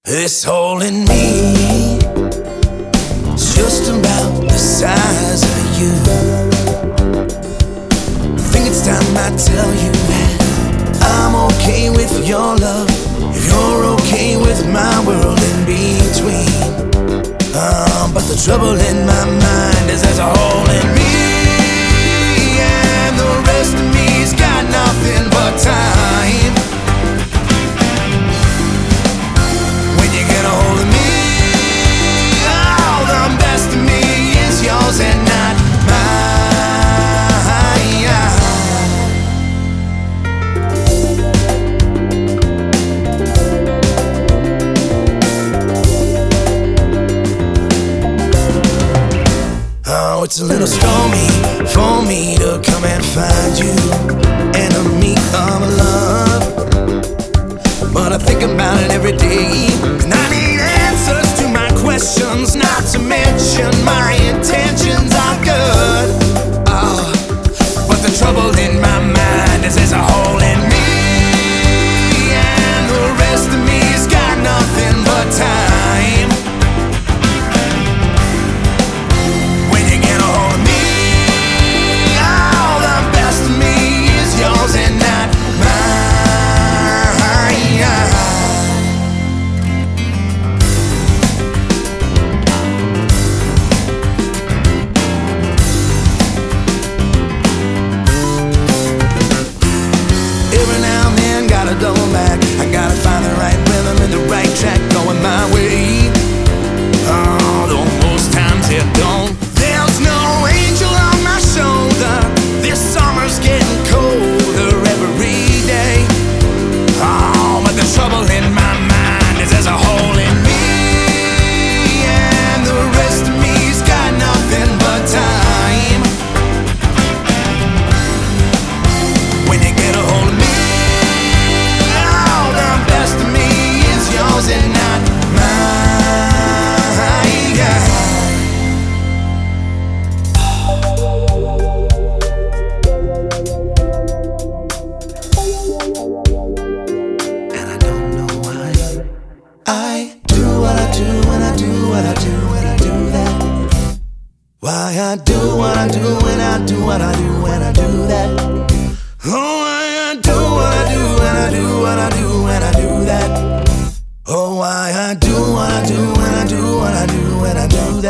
This hole in me is just about the size of you. I think it's time I tell you that I'm okay with your love if you're okay with my world in between. But the trouble in my mind is there's a hole in me, and the rest of me's got nothing but time. When you get a hold of me, oh, the best of me is yours and not mine. Oh, it's a little stormy for me to come and find you, enemy of love. But I think about it every day, and I need answers to my questions, not to mention my intentions are good. Oh, but the trouble in my mind is there's a hole in me, and the rest of me's got nothing but time. When you get a hold of me, oh, the best of me is yours and not mine. Every now and then, gotta double back. I gotta find the right rhythm and the right track going my way. Oh, though most times it don't. There's no angel on my shoulder. This summer's getting colder every day. Oh, but the trouble in my mind is there's a hole in me, and the rest of me's got nothing but time. When you get a hold of me, oh, the best of me is yours and not mine. And I don't know why I do what I do when I do what I do when I do that. Why I do what I do when I do what I do when I do that. Oh, why I do what I do when I do what I do when I do that. Oh, why I do what I do when I do what I do when I do that.